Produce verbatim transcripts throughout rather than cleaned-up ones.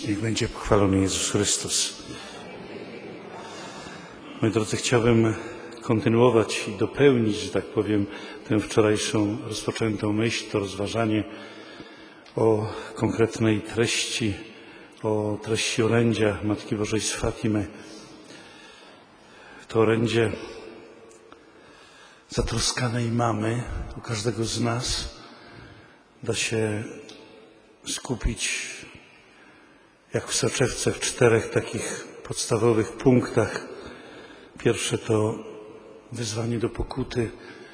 Niech będzie pochwalony Jezus Chrystus. Moi drodzy, chciałbym kontynuować i dopełnić, że tak powiem, tę wczorajszą rozpoczętą myśl, to rozważanie o konkretnej treści, o treści orędzia Matki Bożej z Fatimy. To orędzie zatroskanej mamy, u każdego z nas, da się skupić jak w soczewce w czterech takich podstawowych punktach. Pierwsze to wyzwanie do pokuty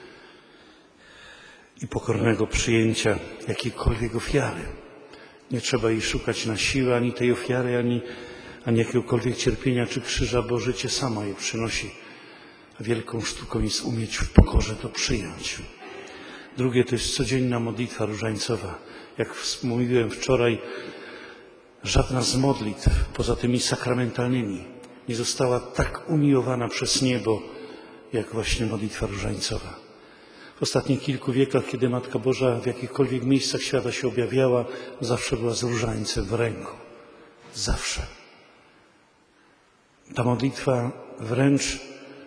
i pokornego przyjęcia jakiejkolwiek ofiary. Nie trzeba jej szukać na siłę, ani tej ofiary, ani, ani jakiegokolwiek cierpienia czy krzyża, bo życie samo je przynosi. A wielką sztuką jest umieć w pokorze to przyjąć. Drugie to jest codzienna modlitwa różańcowa. Jak mówiłem wczoraj, żadna z modlitw, poza tymi sakramentalnymi, nie została tak umiłowana przez niebo, jak właśnie modlitwa różańcowa. W ostatnich kilku wiekach, kiedy Matka Boża w jakichkolwiek miejscach świata się objawiała, zawsze była z różańcem w ręku. Zawsze. Ta modlitwa wręcz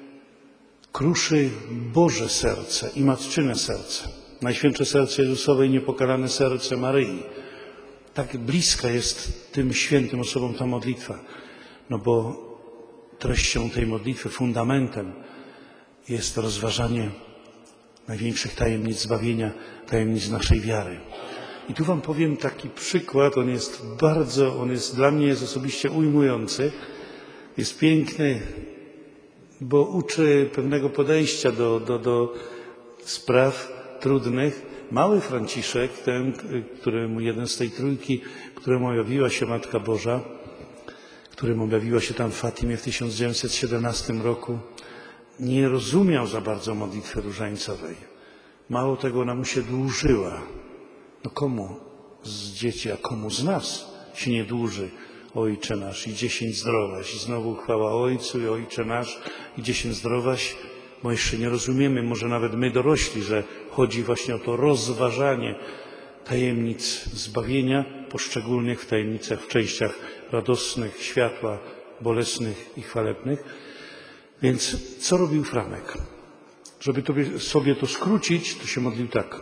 kruszy Boże serce i matczyne serce. Najświętsze serce Jezusowe i niepokalane serce Maryi. Tak bliska jest tym świętym osobom ta modlitwa. No bo treścią tej modlitwy, fundamentem jest rozważanie największych tajemnic zbawienia, tajemnic naszej wiary. I tu wam powiem taki przykład, on jest bardzo, on jest dla mnie jest osobiście ujmujący, jest piękny, bo uczy pewnego podejścia do, do, do spraw trudnych. Mały Franciszek, ten, któremu jeden z tej trójki, któremu objawiła się Matka Boża, któremu objawiła się tam w Fatimie w tysiąc dziewięćset siedemnastym roku, nie rozumiał za bardzo modlitwy różańcowej. Mało tego, ona mu się dłużyła. No komu z dzieci, a komu z nas się nie dłuży Ojcze nasz i dziesięć zdrowaś. I znowu chwała Ojcu i Ojcze nasz i dziesięć zdrowaś. Bo jeszcze nie rozumiemy, może nawet my dorośli, że chodzi właśnie o to rozważanie tajemnic zbawienia, poszczególnych w tajemnicach, w częściach radosnych, światła, bolesnych i chwalebnych. Więc co robił Franek? Żeby tobie, sobie to skrócić, to się modlił tak.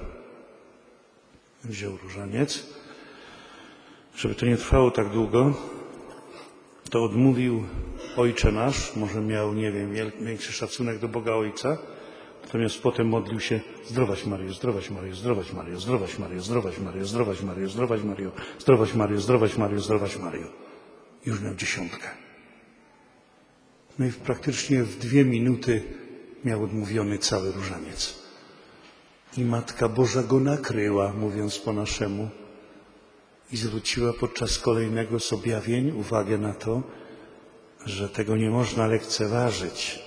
Wziął różaniec. Żeby to nie trwało tak długo, to odmówił Ojcze nasz, może miał, nie wiem, większy szacunek do Boga Ojca, natomiast potem modlił się zdrowaś Maryjo, zdrowaś Maryjo, zdrowaś Maryjo, zdrowaś Maryjo, zdrowaś Maryjo, zdrowaś Maryjo, zdrowaś Maryjo, zdrowaś Maryjo, zdrowaś Maryjo, zdrowaś Maryjo. Już miał dziesiątkę. No i praktycznie w dwie minuty miał odmówiony cały różaniec. I Matka Boża go nakryła, mówiąc po naszemu, i zwróciła podczas kolejnego z objawień uwagę na to, że tego nie można lekceważyć,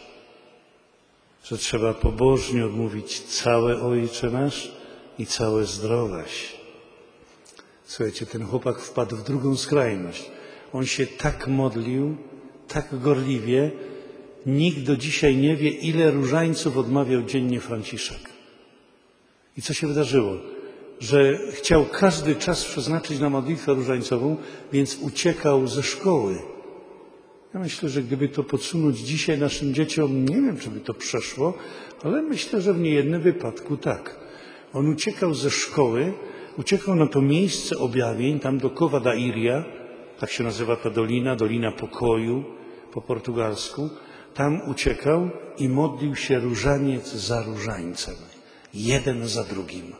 że trzeba pobożnie odmówić całe Ojcze nasz i całe zdrowaś. Słuchajcie, ten chłopak wpadł w drugą skrajność. On się tak modlił, tak gorliwie, nikt do dzisiaj nie wie, ile różańców odmawiał dziennie Franciszek. I co się wydarzyło? Że chciał każdy czas przeznaczyć na modlitwę różańcową, więc uciekał ze szkoły. Ja myślę, że gdyby to podsunąć dzisiaj naszym dzieciom, nie wiem, czy by to przeszło, ale myślę, że w niejednym wypadku tak. On uciekał ze szkoły, uciekał na to miejsce objawień, tam do Cova da Iria, tak się nazywa ta dolina, Dolina Pokoju po portugalsku. Tam uciekał i modlił się różaniec za różańcem. Jeden za drugim.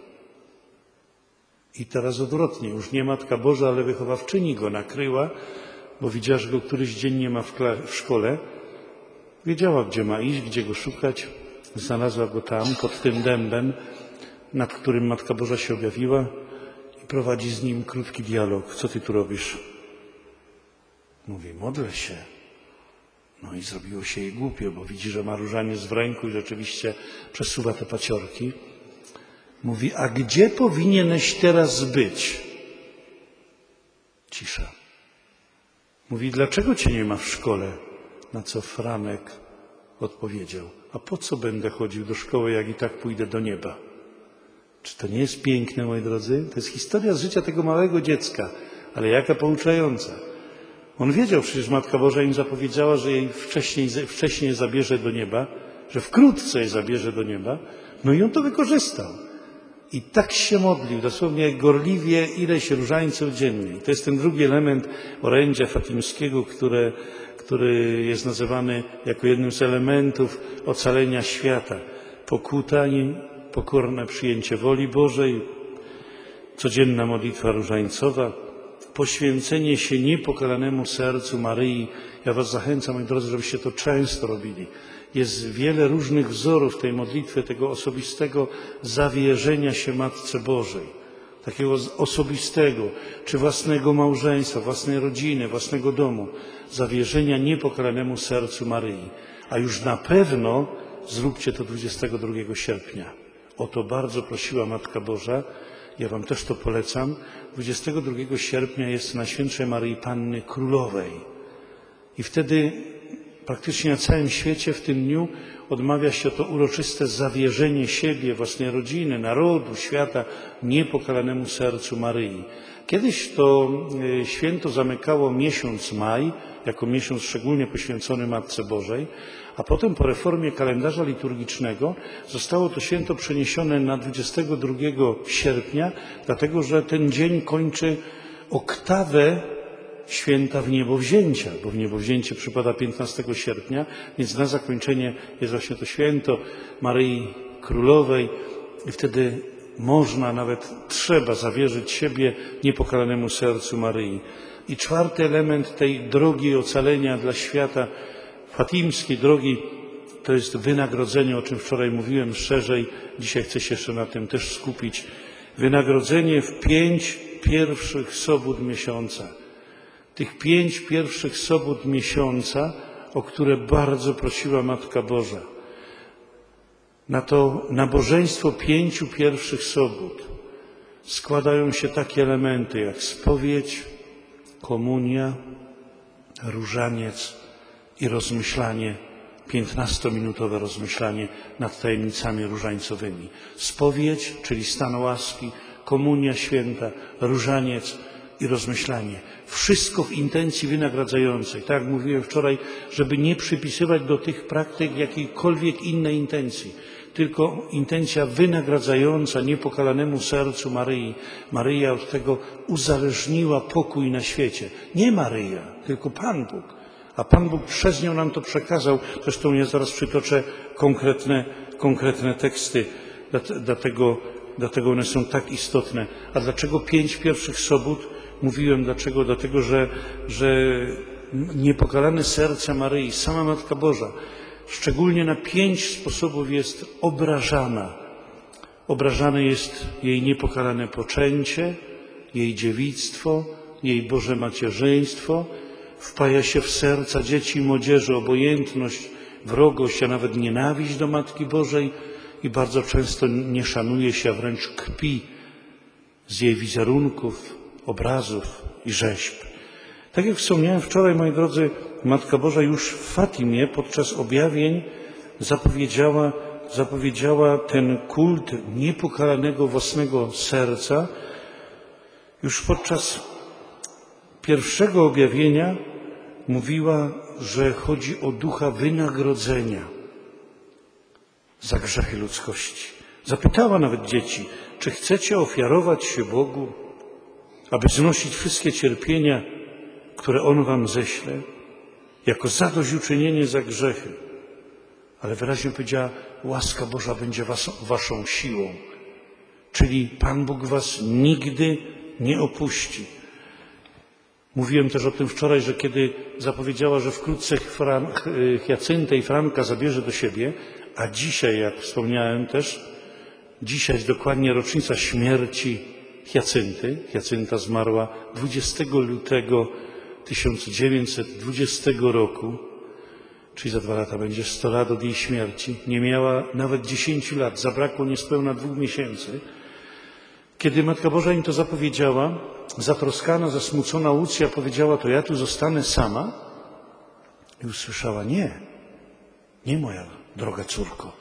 I teraz odwrotnie, już nie Matka Boża, ale wychowawczyni go nakryła, bo widziała, że go któryś dzień nie ma w, w szkole. Wiedziała, gdzie ma iść, gdzie go szukać. Znalazła go tam, pod tym dębem, nad którym Matka Boża się objawiła i prowadzi z nim krótki dialog. Co ty tu robisz? Mówi, modlę się. No i zrobiło się jej głupio, bo widzi, że ma różaniec w ręku i rzeczywiście przesuwa te paciorki. Mówi, a gdzie powinieneś teraz być? Cisza. Mówi, dlaczego cię nie ma w szkole? Na co Franek odpowiedział, a po co będę chodził do szkoły, jak i tak pójdę do nieba? Czy to nie jest piękne, moi drodzy? To jest historia z życia tego małego dziecka, ale jaka pouczająca. On wiedział, przecież Matka Boża im zapowiedziała, że jej wcześniej, wcześniej zabierze do nieba, że wkrótce je zabierze do nieba, no i on to wykorzystał. I tak się modlił, dosłownie gorliwie ileś różańców dziennie. I to jest ten drugi element orędzia fatimskiego, które, który jest nazywany jako jednym z elementów ocalenia świata. Pokuta i pokorne przyjęcie woli Bożej, codzienna modlitwa różańcowa, poświęcenie się niepokalanemu sercu Maryi. Ja was zachęcam, moi drodzy, żebyście to często robili. Jest wiele różnych wzorów tej modlitwy, tego osobistego zawierzenia się Matce Bożej. Takiego osobistego, czy własnego małżeństwa, własnej rodziny, własnego domu. Zawierzenia niepokalanemu sercu Maryi. A już na pewno zróbcie to dwudziestego drugiego sierpnia. O to bardzo prosiła Matka Boża. Ja wam też to polecam. dwudziestego drugiego sierpnia jest Najświętszej Maryi Panny Królowej. I wtedy praktycznie na całym świecie w tym dniu odmawia się to uroczyste zawierzenie siebie, własnej rodziny, narodu, świata niepokalanemu sercu Maryi. Kiedyś to święto zamykało miesiąc maj, jako miesiąc szczególnie poświęcony Matce Bożej, a potem po reformie kalendarza liturgicznego zostało to święto przeniesione na dwudziestego drugiego sierpnia, dlatego że ten dzień kończy oktawę święta Wniebowzięcia, bo Wniebowzięcie przypada piętnastego sierpnia, więc na zakończenie jest właśnie to święto Maryi Królowej i wtedy można, nawet trzeba zawierzyć siebie niepokalanemu sercu Maryi. I czwarty element tej drogi ocalenia dla świata, fatimskiej drogi, to jest wynagrodzenie, o czym wczoraj mówiłem szerzej, dzisiaj chcę się jeszcze na tym też skupić. Wynagrodzenie w pięć pierwszych sobót miesiąca. Tych pięć pierwszych sobót miesiąca, o które bardzo prosiła Matka Boża. Na to nabożeństwo pięciu pierwszych sobót składają się takie elementy jak spowiedź, komunia, różaniec i rozmyślanie, piętnastominutowe rozmyślanie nad tajemnicami różańcowymi. Spowiedź, czyli stan łaski, komunia święta, różaniec i rozmyślanie. Wszystko w intencji wynagradzającej. Tak jak mówiłem wczoraj, żeby nie przypisywać do tych praktyk jakiejkolwiek innej intencji, tylko intencja wynagradzająca niepokalanemu sercu Maryi. Maryja od tego uzależniła pokój na świecie. Nie Maryja, tylko Pan Bóg. A Pan Bóg przez nią nam to przekazał. Zresztą ja zaraz przytoczę konkretne, konkretne teksty, dlatego, dlatego one są tak istotne. A dlaczego pięć pierwszych sobót? Mówiłem dlaczego? Dlatego, że, że niepokalane serce Maryi, sama Matka Boża, szczególnie na pięć sposobów jest obrażana. Obrażane jest jej niepokalane poczęcie, jej dziewictwo, jej Boże macierzyństwo. Wpaja się w serca dzieci i młodzieży obojętność, wrogość, a nawet nienawiść do Matki Bożej i bardzo często nie szanuje się, a wręcz kpi z jej wizerunków, obrazów i rzeźb. Tak jak wspomniałem wczoraj, moi drodzy, Matka Boża już w Fatimie podczas objawień zapowiedziała, zapowiedziała ten kult niepokalanego własnego serca. Już podczas pierwszego objawienia mówiła, że chodzi o ducha wynagrodzenia za grzechy ludzkości. Zapytała nawet dzieci, czy chcecie ofiarować się Bogu, aby znosić wszystkie cierpienia, które On wam ześle, jako zadośćuczynienie za grzechy. Ale wyraźnie powiedziała, łaska Boża będzie was, waszą siłą. Czyli Pan Bóg was nigdy nie opuści. Mówiłem też o tym wczoraj, że kiedy zapowiedziała, że wkrótce Hyacyntę i Franka zabierze do siebie, a dzisiaj, jak wspomniałem też, dzisiaj jest dokładnie rocznica śmierci Hiacynty. Hiacynta zmarła dwudziestego lutego tysiąc dziewięćset dwudziestego roku, czyli za dwa lata będzie sto lat od jej śmierci. Nie miała nawet dziesięciu lat, zabrakło niespełna dwóch miesięcy. Kiedy Matka Boża im to zapowiedziała, zatroskana, zasmucona Łucja powiedziała, to ja tu zostanę sama. I usłyszała, nie, nie moja droga córko.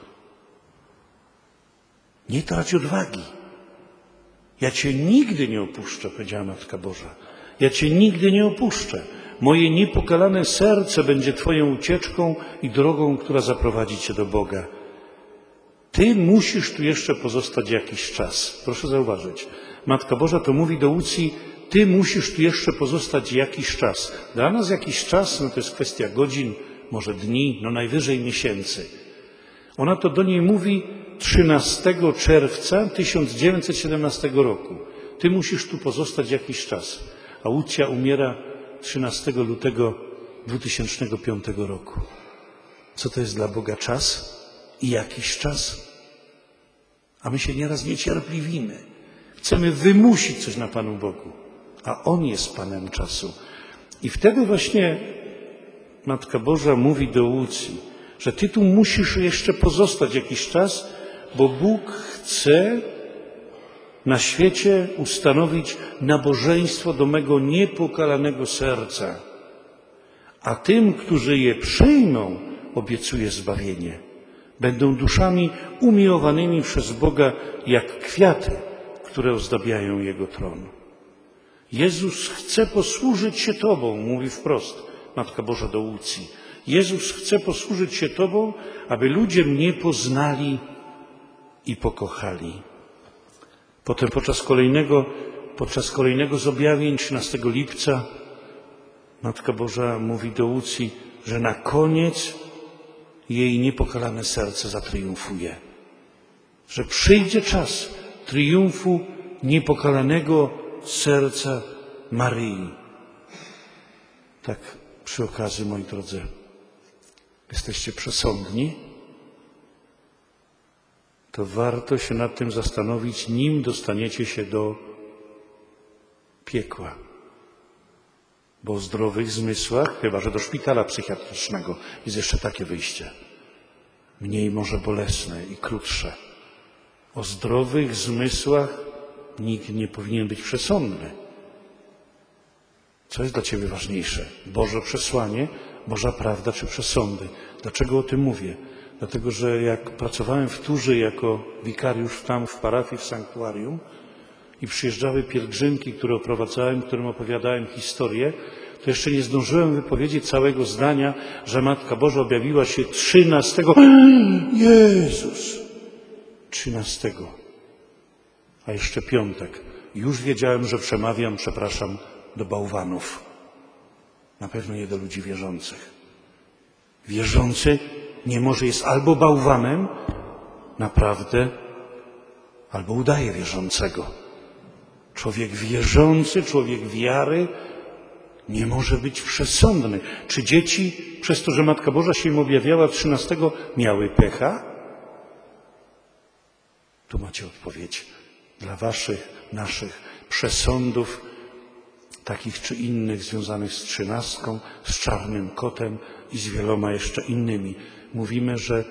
Nie trać odwagi. Ja Cię nigdy nie opuszczę, powiedziała Matka Boża. Ja Cię nigdy nie opuszczę. Moje niepokalane serce będzie Twoją ucieczką i drogą, która zaprowadzi Cię do Boga. Ty musisz tu jeszcze pozostać jakiś czas. Proszę zauważyć, Matka Boża to mówi do Łucji, Ty musisz tu jeszcze pozostać jakiś czas. Dla nas jakiś czas, no to jest kwestia godzin, może dni, no najwyżej miesięcy. Ona to do niej mówi trzynastego czerwca tysiąc dziewięćset siedemnastego roku. Ty musisz tu pozostać jakiś czas. A Łucja umiera trzynastego lutego dwutysięcznego piątego roku. Co to jest dla Boga czas i jakiś czas? A my się nieraz niecierpliwimy. Chcemy wymusić coś na Panu Bogu, a On jest Panem czasu. I wtedy właśnie Matka Boża mówi do Łucji, że ty tu musisz jeszcze pozostać jakiś czas, bo Bóg chce na świecie ustanowić nabożeństwo do mego niepokalanego serca. A tym, którzy je przyjmą, obiecuje zbawienie. Będą duszami umiłowanymi przez Boga jak kwiaty, które ozdabiają Jego tron. Jezus chce posłużyć się Tobą, mówi wprost Matka Boża do Łucji. Jezus chce posłużyć się Tobą, aby ludzie mnie poznali i pokochali. Potem podczas kolejnego, podczas kolejnego z objawień, trzynastego lipca, Matka Boża mówi do Łucji, że na koniec jej niepokalane serce zatriumfuje. Że przyjdzie czas triumfu niepokalanego serca Maryi. Tak przy okazji, moi drodzy, jesteście przesądni, to warto się nad tym zastanowić, nim dostaniecie się do piekła. Bo o zdrowych zmysłach, chyba że do szpitala psychiatrycznego, jest jeszcze takie wyjście. Mniej może bolesne i krótsze. O zdrowych zmysłach nikt nie powinien być przesądny. Co jest dla Ciebie ważniejsze? Boże przesłanie, Boża prawda czy przesądy? Dlaczego o tym mówię? Dlatego, że jak pracowałem w Turze jako wikariusz tam w parafii, w sanktuarium i przyjeżdżały pielgrzymki, które oprowadzałem, którym opowiadałem historię, to jeszcze nie zdążyłem wypowiedzieć całego zdania, że Matka Boża objawiła się trzynastego Jezus! trzynastego A jeszcze piątek. Już wiedziałem, że przemawiam, przepraszam, do bałwanów. Na pewno nie do ludzi wierzących. Wierzący nie może jest albo bałwanem, naprawdę, albo udaje wierzącego. Człowiek wierzący, człowiek wiary nie może być przesądny. Czy dzieci, przez to, że Matka Boża się im objawiała trzynastego, miały pecha? Tu macie odpowiedź. Dla waszych, naszych przesądów, takich czy innych, związanych z trzynastką, z czarnym kotem i z wieloma jeszcze innymi. Mówimy, że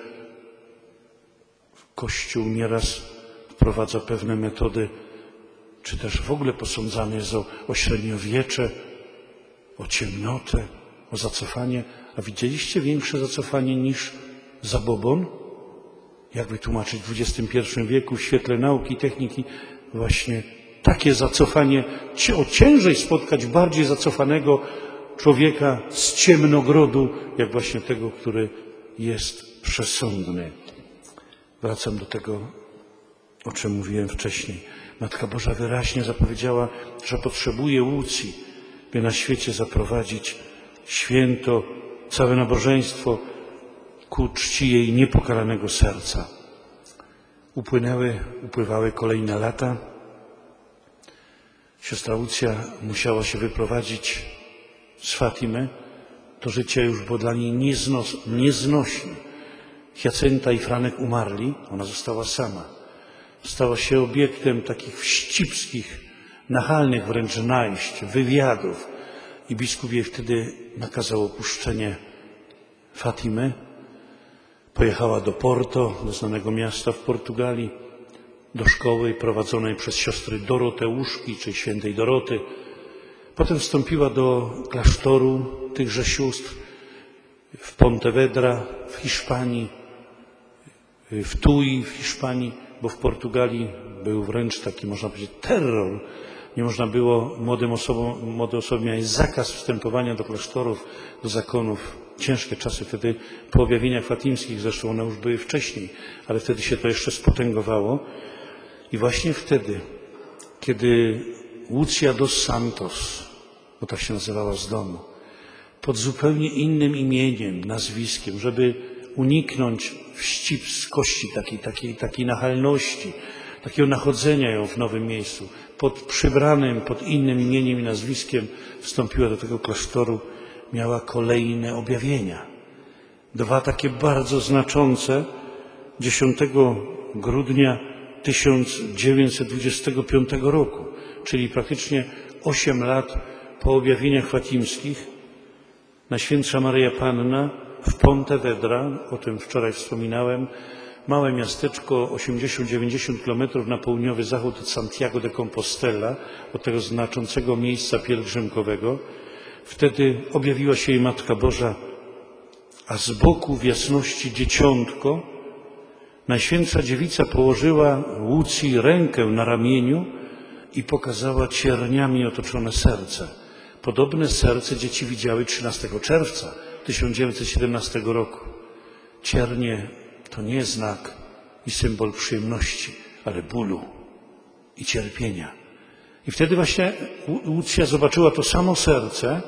Kościół nieraz wprowadza pewne metody, czy też w ogóle posądzany jest o, o średniowiecze, o ciemnotę, o zacofanie. A widzieliście większe zacofanie niż zabobon? Jak wytłumaczyć w dwudziestym pierwszym wieku w świetle nauki i techniki właśnie takie zacofanie, o ciężej spotkać bardziej zacofanego człowieka z ciemnogrodu, jak właśnie tego, który jest przesądny. Wracam do tego, o czym mówiłem wcześniej. Matka Boża wyraźnie zapowiedziała, że potrzebuje Łucji, by na świecie zaprowadzić święto, całe nabożeństwo ku czci jej niepokalanego serca. Upłynęły, upływały kolejne lata. Siostra Łucja musiała się wyprowadzić z Fatimy. To życie już było dla niej nieznos, nieznośne. Hiacynta i Franek umarli, ona została sama. Stała się obiektem takich wścibskich, nachalnych wręcz najść, wywiadów. I biskup jej wtedy nakazał opuszczenie Fatimy. Pojechała do Porto, do znanego miasta w Portugalii, do szkoły prowadzonej przez siostry Doroteuszki, czy świętej Doroty. Potem wstąpiła do klasztoru tychże sióstr w Pontevedra w Hiszpanii, w Tui w Hiszpanii, bo w Portugalii był wręcz taki, można powiedzieć, terror Nie można było młodym osobom, młode osoby miały zakaz wstępowania do klasztorów, do zakonów. Ciężkie czasy wtedy po objawieniach fatimskich, zresztą one już były wcześniej, ale wtedy się to jeszcze spotęgowało. I właśnie wtedy, kiedy Lucia dos Santos, bo tak się nazywała z domu, pod zupełnie innym imieniem, nazwiskiem, żeby uniknąć wścibskości, takiej, takiej, takiej nachalności, takiego nachodzenia ją w nowym miejscu, pod przybranym, pod innym imieniem i nazwiskiem wstąpiła do tego klasztoru, miała kolejne objawienia. Dwa takie bardzo znaczące, dziesiątego grudnia tysiąc dziewięćset dwudziestego piątego roku, czyli praktycznie osiem lat po objawieniach fatimskich. Najświętsza Maryja Panna w Pontevedra, o tym wczoraj wspominałem, małe miasteczko osiemdziesiąt do dziewięćdziesięciu kilometrów na południowy zachód od Santiago de Compostela, od tego znaczącego miejsca pielgrzymkowego. Wtedy objawiła się jej Matka Boża, a z boku w jasności dzieciątko. Najświętsza Dziewica położyła Łucji rękę na ramieniu i pokazała cierniami otoczone serce. Podobne serce dzieci widziały trzynastego czerwca tysiąc dziewięćset siedemnastego roku. Ciernie to nie znak i symbol przyjemności, ale bólu i cierpienia. I wtedy właśnie Łucja zobaczyła to samo serce,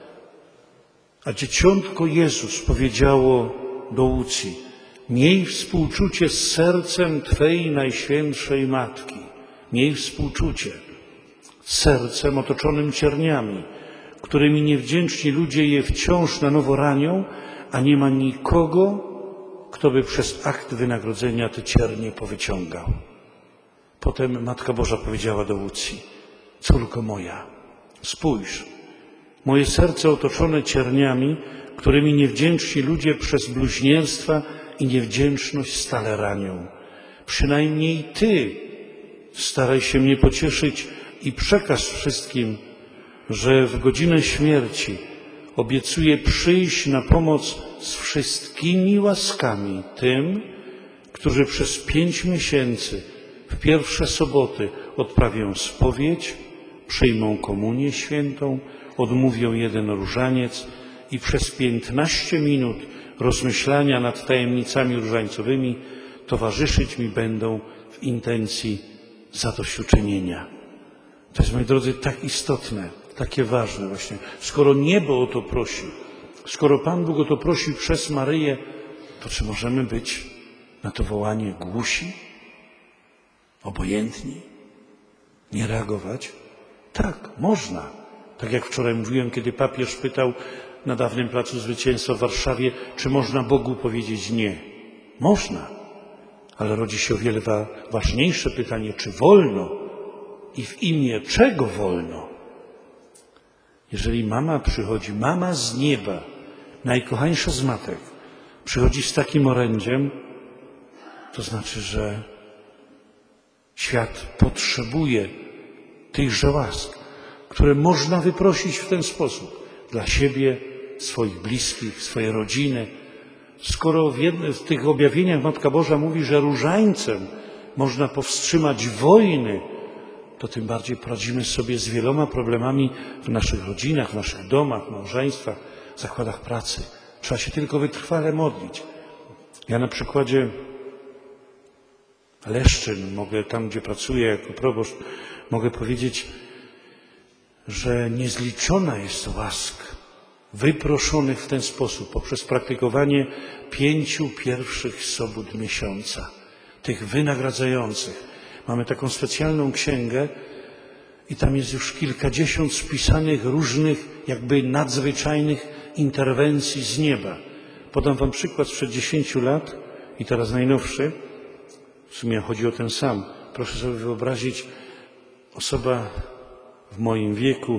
a dzieciątko Jezus powiedziało do Łucji: miej współczucie z sercem Twej Najświętszej Matki. Miej współczucie z sercem otoczonym cierniami, którymi niewdzięczni ludzie je wciąż na nowo ranią, a nie ma nikogo, kto by przez akt wynagrodzenia te ciernie powyciągał. Potem Matka Boża powiedziała do Łucji: córko moja, spójrz, moje serce otoczone cierniami, którymi niewdzięczni ludzie przez bluźnierstwa i niewdzięczność stale ranią. Przynajmniej Ty staraj się mnie pocieszyć i przekaż wszystkim, że w godzinę śmierci obiecuję przyjść na pomoc z wszystkimi łaskami tym, którzy przez pięć miesięcy w pierwsze soboty odprawią spowiedź, przyjmą komunię świętą, odmówią jeden różaniec i przez piętnaście minut rozmyślania nad tajemnicami różańcowymi towarzyszyć mi będą w intencji zadośćuczynienia. To jest, moi drodzy, tak istotne, takie ważne właśnie. Skoro niebo o to prosi, skoro Pan Bóg o to prosi przez Maryję, to czy możemy być na to wołanie głusi, obojętni, nie reagować? Tak, można. Tak jak wczoraj mówiłem, kiedy papież pytał na dawnym Placu Zwycięstwa w Warszawie, czy można Bogu powiedzieć nie. Można, ale rodzi się o wiele ważniejsze pytanie, czy wolno i w imię czego wolno? Jeżeli mama przychodzi, mama z nieba, najkochańsza z matek, przychodzi z takim orędziem, to znaczy, że świat potrzebuje tychże łask, które można wyprosić w ten sposób dla siebie, swoich bliskich, swojej rodziny. Skoro w, jednym, w tych objawieniach Matka Boża mówi, że różańcem można powstrzymać wojny, to tym bardziej poradzimy sobie z wieloma problemami w naszych rodzinach, w naszych domach, małżeństwach, zakładach pracy. Trzeba się tylko wytrwale modlić. Ja na przykładzie Leszczyn, mogę tam, gdzie pracuję jako proboszcz, mogę powiedzieć, że niezliczona jest łask wyproszonych w ten sposób poprzez praktykowanie pięciu pierwszych sobót miesiąca, tych wynagradzających. Mamy taką specjalną księgę i tam jest już kilkadziesiąt spisanych różnych, jakby nadzwyczajnych interwencji z nieba. Podam wam przykład sprzed dziesięciu lat i teraz najnowszy. W sumie chodzi o ten sam. Proszę sobie wyobrazić, osoba w moim wieku,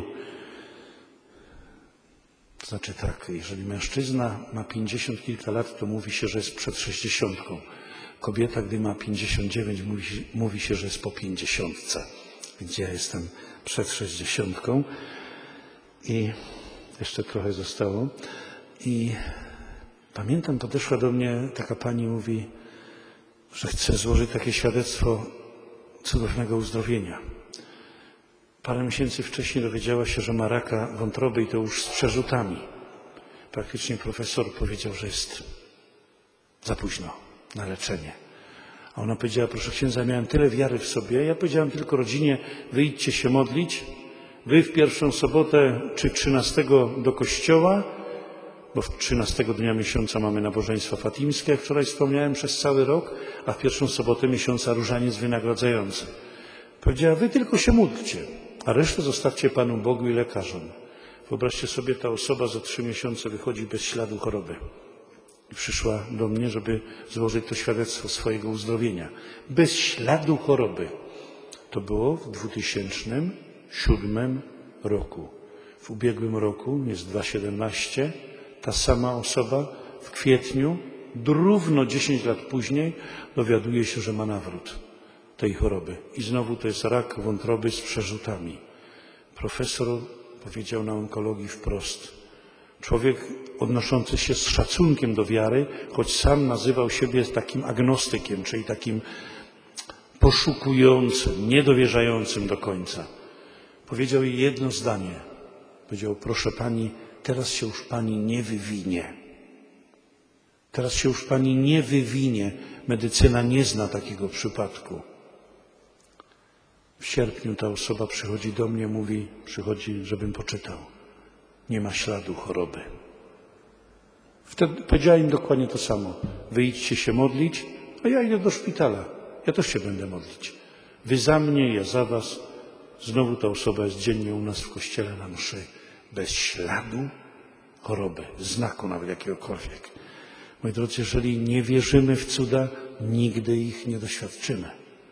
to znaczy tak, jeżeli mężczyzna ma pięćdziesiąt kilka lat, to mówi się, że jest przed sześćdziesiątką. Kobieta, gdy ma pięćdziesiąt dziewięć, mówi, mówi się, że jest po pięćdziesiątce. Więc ja jestem przed sześćdziesiątką i jeszcze trochę zostało. I pamiętam, podeszła do mnie taka pani, mówi, że chce złożyć takie świadectwo cudownego uzdrowienia. Parę miesięcy wcześniej dowiedziała się, że ma raka wątroby i to już z przerzutami. Praktycznie profesor powiedział, że jest za późno na leczenie. A ona powiedziała, proszę księdza, miałem tyle wiary w sobie. Ja powiedziałem tylko rodzinie, wyjdźcie się modlić. Wy w pierwszą sobotę czy trzynastego do kościoła, bo w trzynastego dnia miesiąca mamy nabożeństwa fatimskie, jak wczoraj wspomniałem, przez cały rok, a w pierwszą sobotę miesiąca różaniec wynagradzający. Powiedziała, wy tylko się módlcie, a resztę zostawcie Panu Bogu i lekarzom. Wyobraźcie sobie, ta osoba za trzy miesiące wychodzi bez śladu choroby. I przyszła do mnie, żeby złożyć to świadectwo swojego uzdrowienia. Bez śladu choroby. To było w dwutysięcznym siódmym roku. W ubiegłym roku, jest dwa tysiące siedemnaście, ta sama osoba w kwietniu, równo dziesięć lat później, dowiaduje się, że ma nawrót tej choroby. I znowu to jest rak wątroby z przerzutami. Profesor powiedział na onkologii wprost. Człowiek odnoszący się z szacunkiem do wiary, choć sam nazywał siebie takim agnostykiem, czyli takim poszukującym, niedowierzającym do końca. Powiedział jej jedno zdanie. Powiedział, proszę pani, teraz się już pani nie wywinie. Teraz się już pani nie wywinie. Medycyna nie zna takiego przypadku. W sierpniu ta osoba przychodzi do mnie, mówi, przychodzi, żebym poczytał. Nie ma śladu choroby. Wtedy powiedziałem im dokładnie to samo. Wyjdźcie się modlić, a ja idę do szpitala. Ja też się będę modlić. Wy za mnie, ja za was. Znowu ta osoba jest dziennie u nas w kościele na mszy. Bez śladu choroby, znaku nawet jakiegokolwiek. Moi drodzy, jeżeli nie wierzymy w cuda, nigdy ich nie doświadczymy.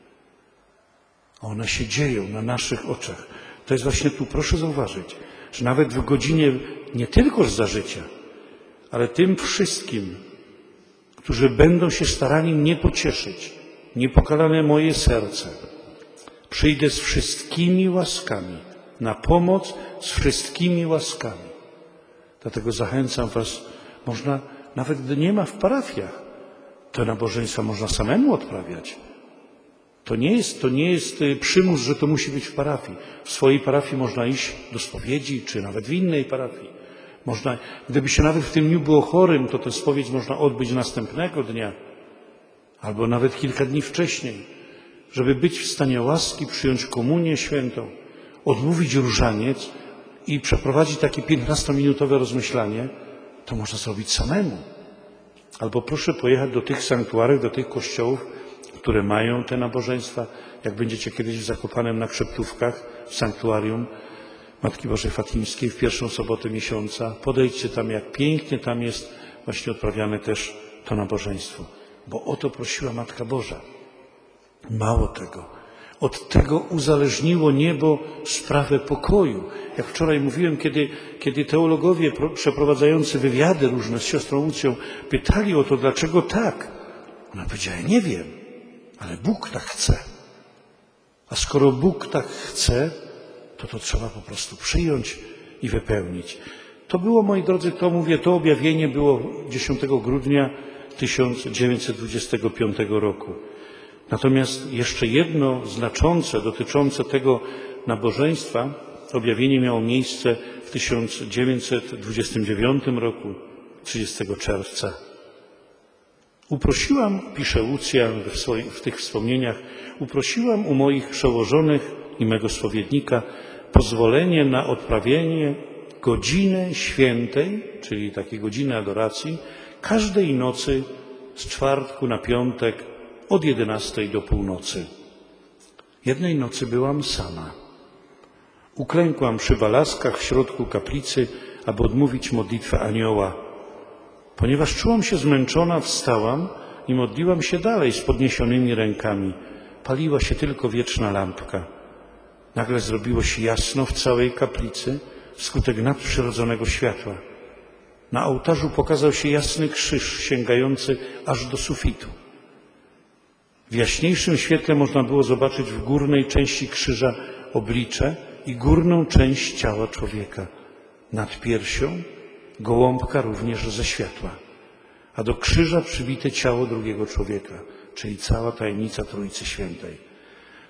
A one się dzieją na naszych oczach. To jest właśnie tu, proszę zauważyć, że nawet w godzinie nie tylko za życia, ale tym wszystkim, którzy będą się starali mnie pocieszyć, niepokalane moje serce, przyjdę z wszystkimi łaskami, na pomoc z wszystkimi łaskami. Dlatego zachęcam was, można, nawet gdy nie ma w parafiach, to nabożeństwa można samemu odprawiać. To nie jest, to nie jest przymus, że to musi być w parafii. W swojej parafii można iść do spowiedzi, czy nawet w innej parafii. Można, gdyby się nawet w tym dniu było chorym, to tę spowiedź można odbyć następnego dnia, albo nawet kilka dni wcześniej, żeby być w stanie łaski, przyjąć komunię świętą, odmówić różaniec i przeprowadzić takie piętnastominutowe rozmyślanie, to można zrobić samemu. Albo proszę pojechać do tych sanktuariów, do tych kościołów, które mają te nabożeństwa. Jak będziecie kiedyś w Zakopanem na Krzeptówkach, w sanktuarium Matki Bożej Fatimskiej w pierwszą sobotę miesiąca, podejdźcie tam, jak pięknie tam jest właśnie odprawiane też to nabożeństwo. Bo o to prosiła Matka Boża. Mało tego. Od tego uzależniło niebo sprawę pokoju. Jak wczoraj mówiłem, kiedy, kiedy teologowie przeprowadzający wywiady różne z siostrą Łucją pytali o to, dlaczego tak. Ona powiedziała, ja nie wiem, ale Bóg tak chce. A skoro Bóg tak chce, to to trzeba po prostu przyjąć i wypełnić. To było, moi drodzy, to mówię, to objawienie było dziesiątego grudnia tysiąc dziewięćset dwudziestego piątego roku. Natomiast jeszcze jedno znaczące, dotyczące tego nabożeństwa, objawienie miało miejsce w tysiąc dziewięćset dwudziestym dziewiątym roku, trzydziestego czerwca. Uprosiłam, pisze Łucja w, swoich, w tych wspomnieniach, uprosiłam u moich przełożonych i mego spowiednika pozwolenie na odprawienie godziny świętej, czyli takiej godziny adoracji, każdej nocy z czwartku na piątek od jedenastej do północy. Jednej nocy byłam sama. Uklękłam przy balaskach w środku kaplicy, aby odmówić modlitwę anioła. Ponieważ czułam się zmęczona, wstałam i modliłam się dalej z podniesionymi rękami. Paliła się tylko wieczna lampka. Nagle zrobiło się jasno w całej kaplicy wskutek nadprzyrodzonego światła. Na ołtarzu pokazał się jasny krzyż sięgający aż do sufitu. W jaśniejszym świetle można było zobaczyć w górnej części krzyża oblicze i górną część ciała człowieka. Nad piersią gołąbka również ze światła, a do krzyża przybite ciało drugiego człowieka, czyli cała tajemnica Trójcy Świętej.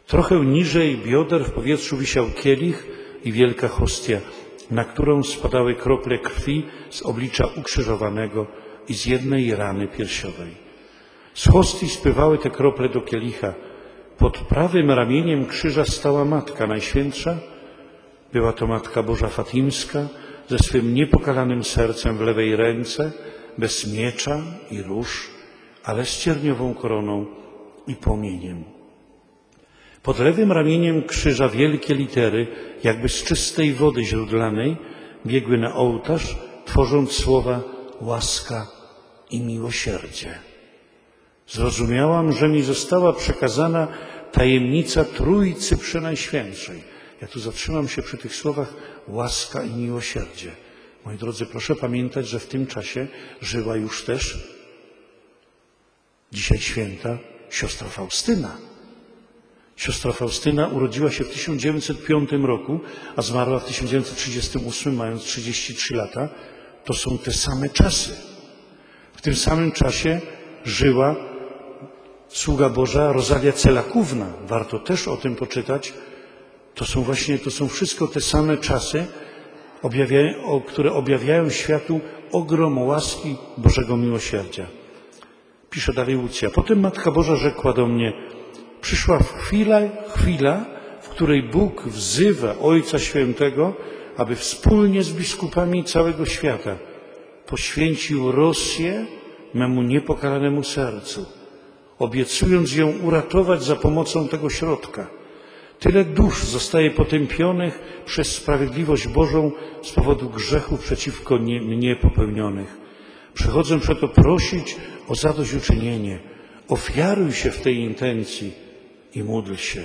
Trochę niżej bioder w powietrzu wisiał kielich i wielka hostia, na którą spadały krople krwi z oblicza ukrzyżowanego i z jednej rany piersiowej. Z hostii spływały te krople do kielicha. Pod prawym ramieniem krzyża stała Matka Najświętsza. Była to Matka Boża Fatimska ze swym niepokalanym sercem w lewej ręce, bez miecza i róż, ale z cierniową koroną i płomieniem. Pod lewym ramieniem krzyża wielkie litery, jakby z czystej wody źródlanej, biegły na ołtarz, tworząc słowa łaska i miłosierdzie. Zrozumiałam, że mi została przekazana tajemnica Trójcy Przenajświętszej. Ja tu zatrzymam się przy tych słowach łaska i miłosierdzie. Moi drodzy, proszę pamiętać, że w tym czasie żyła już też dzisiaj święta siostra Faustyna. Siostra Faustyna urodziła się w tysiąc dziewięćset piątym roku, a zmarła w tysiąc dziewięćset trzydziestym ósmym, mając trzydzieści trzy lata. To są te same czasy. W tym samym czasie żyła sługa Boża Rozalia Celakówna. Warto też o tym poczytać. To są właśnie, to są wszystko te same czasy, objawiają, które objawiają światu ogrom łaski Bożego miłosierdzia. Pisze dalej Łucja. Potem Matka Boża rzekła do mnie: przyszła chwila, chwila, w której Bóg wzywa Ojca Świętego, aby wspólnie z biskupami całego świata poświęcił Rosję memu niepokalanemu sercu, obiecując ją uratować za pomocą tego środka. Tyle dusz zostaje potępionych przez sprawiedliwość Bożą z powodu grzechów przeciwko nie, mnie popełnionych. Przychodzę przeto prosić o zadośćuczynienie. Ofiaruj się w tej intencji i módl się.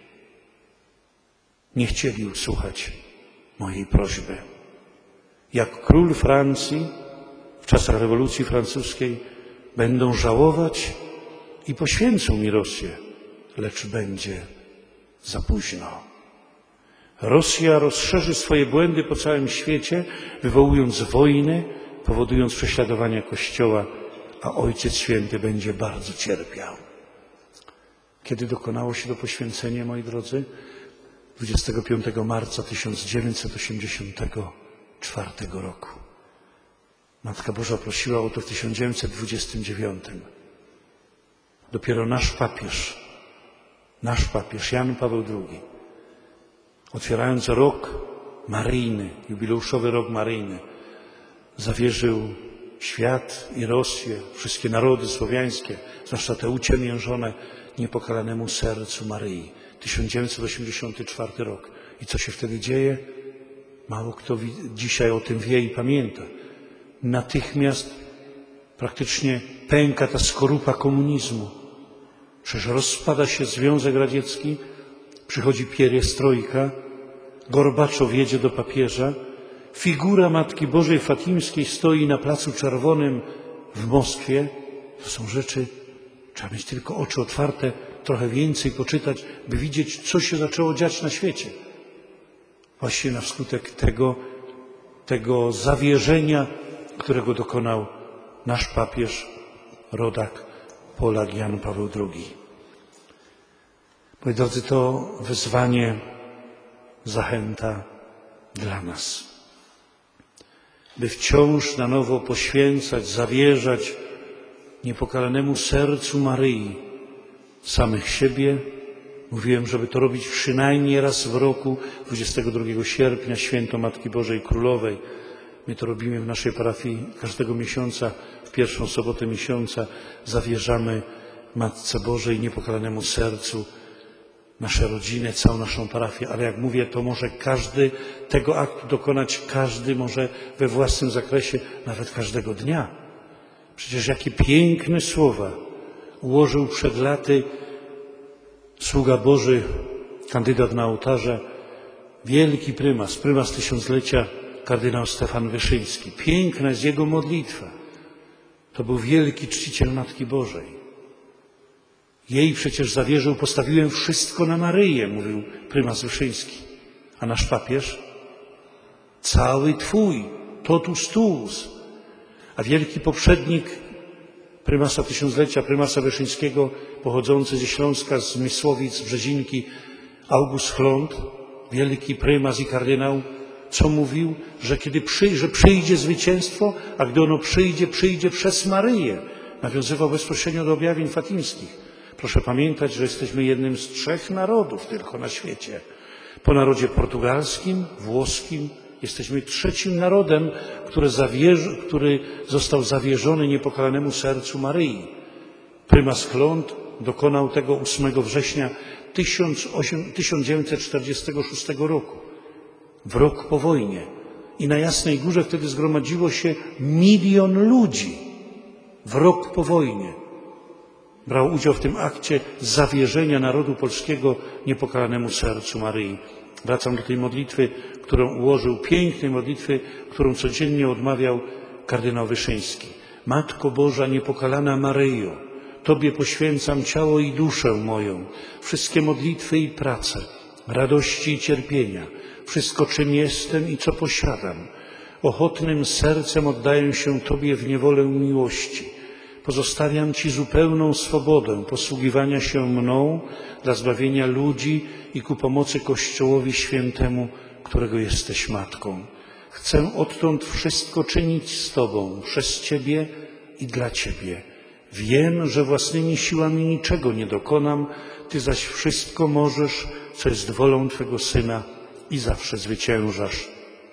Nie chcieli usłuchać mojej prośby. Jak król Francji w czasach rewolucji francuskiej będą żałować i poświęcą mi Rosję, lecz będzie za późno. Rosja rozszerzy swoje błędy po całym świecie, wywołując wojny, powodując prześladowania Kościoła, a Ojciec Święty będzie bardzo cierpiał. Kiedy dokonało się to poświęcenie, moi drodzy? dwudziestego piątego marca tysiąc dziewięćset osiemdziesiątego czwartego roku. Matka Boża prosiła o to w tysiąc dziewięćset dwudziestym dziewiątym. Dopiero nasz papież, nasz papież Jan Paweł drugi, otwierając rok maryjny, jubileuszowy rok maryjny, zawierzył świat i Rosję, wszystkie narody słowiańskie, zwłaszcza te uciemiężone, niepokalanemu sercu Maryi. tysiąc dziewięćset osiemdziesiąty czwarty rok. I co się wtedy dzieje? Mało kto dzisiaj o tym wie i pamięta. Natychmiast praktycznie pęka ta skorupa komunizmu. Przecież rozpada się Związek Radziecki, przychodzi Pierestrojka, Gorbaczow jedzie do papieża, figura Matki Bożej Fatimskiej stoi na Placu Czerwonym w Moskwie. To są rzeczy, trzeba mieć tylko oczy otwarte, trochę więcej poczytać, by widzieć, co się zaczęło dziać na świecie. Właśnie na skutek tego, tego zawierzenia, którego dokonał nasz papież, rodak, Polak Jan Paweł drugi. Moi drodzy, to wyzwanie, zachęta dla nas, by wciąż na nowo poświęcać, zawierzać niepokalanemu sercu Maryi samych siebie. Mówiłem, żeby to robić przynajmniej raz w roku, dwudziestego drugiego sierpnia, święto Matki Bożej Królowej. My to robimy w naszej parafii każdego miesiąca, w pierwszą sobotę miesiąca zawierzamy Matce Bożej, niepokalanemu sercu, nasze rodziny, całą naszą parafię. Ale jak mówię, to może każdy tego aktu dokonać, każdy może we własnym zakresie, nawet każdego dnia. Przecież jakie piękne słowa ułożył przed laty sługa Boży, kandydat na ołtarze, wielki prymas, prymas tysiąclecia, kardynał Stefan Wyszyński. Piękna jest jego modlitwa. To był wielki czciciel Matki Bożej. Jej przecież zawierzył, postawiłem wszystko na Maryję, mówił prymas Wyszyński. A nasz papież? Cały Twój, totus tuus. A wielki poprzednik prymasa tysiąclecia, prymasa Wyszyńskiego, pochodzący ze Śląska, z Mysłowic, Brzezinki, August Chląd, wielki prymas i kardynał, co mówił, że kiedy przyjdzie, że przyjdzie zwycięstwo, a gdy ono przyjdzie, przyjdzie przez Maryję. Nawiązywał bezpośrednio do objawień fatimskich. Proszę pamiętać, że jesteśmy jednym z trzech narodów tylko na świecie. Po narodzie portugalskim, włoskim, jesteśmy trzecim narodem, który, zawierzy, który został zawierzony niepokalanemu sercu Maryi. Prymas Chląd dokonał tego ósmego września tysiąc dziewięćset czterdziestego szóstego roku, w rok po wojnie. I na Jasnej Górze wtedy zgromadziło się milion ludzi w rok po wojnie. Brał udział w tym akcie zawierzenia narodu polskiego niepokalanemu sercu Maryi. Wracam do tej modlitwy, którą ułożył, pięknej modlitwy, którą codziennie odmawiał kardynał Wyszyński. Matko Boża niepokalana Maryjo, Tobie poświęcam ciało i duszę moją, wszystkie modlitwy i prace, radości i cierpienia, wszystko czym jestem i co posiadam. Ochotnym sercem oddaję się Tobie w niewolę miłości. Pozostawiam Ci zupełną swobodę posługiwania się mną dla zbawienia ludzi i ku pomocy Kościołowi Świętemu, którego jesteś Matką. Chcę odtąd wszystko czynić z Tobą, przez Ciebie i dla Ciebie. Wiem, że własnymi siłami niczego nie dokonam, Ty zaś wszystko możesz, co jest wolą Twego Syna i zawsze zwyciężasz.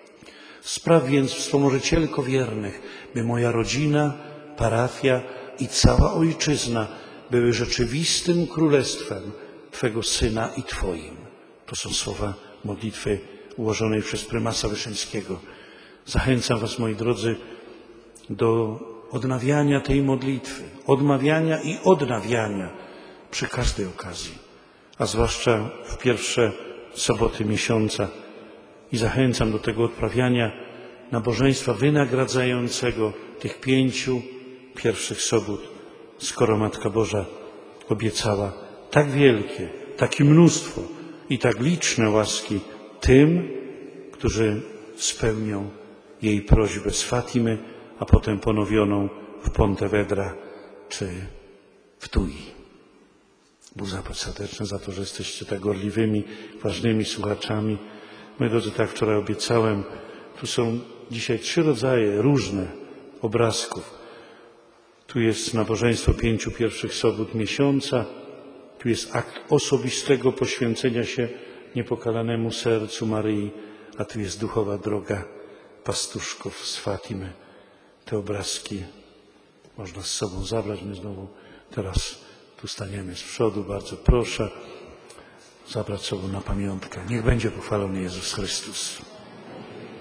Spraw więc, wspomożycielko wiernych, by moja rodzina, parafia i cała ojczyzna były rzeczywistym królestwem Twego Syna i Twoim. To są słowa modlitwy ułożonej przez prymasa Wyszyńskiego. Zachęcam Was, moi drodzy, do odnawiania tej modlitwy, odmawiania i odnawiania przy każdej okazji, a zwłaszcza w pierwsze soboty miesiąca. I zachęcam do tego odprawiania nabożeństwa wynagradzającego tych pięciu pierwszych sobót, skoro Matka Boża obiecała tak wielkie, takie mnóstwo i tak liczne łaski tym, którzy spełnią jej prośbę z Fatimy, a potem ponowioną w Pontevedra czy w Tui. Bóg zapłać serdeczne za to, że jesteście tak gorliwymi, ważnymi słuchaczami. Moi drodzy, tak wczoraj obiecałem, tu są dzisiaj trzy rodzaje różne obrazków. Tu jest nabożeństwo pięciu pierwszych sobót miesiąca, tu jest akt osobistego poświęcenia się niepokalanemu sercu Maryi, a tu jest duchowa droga pastuszków z Fatimy. Te obrazki można z sobą zabrać. My znowu teraz tu staniemy z przodu. Bardzo proszę zabrać sobą na pamiątkę. Niech będzie pochwalony Jezus Chrystus.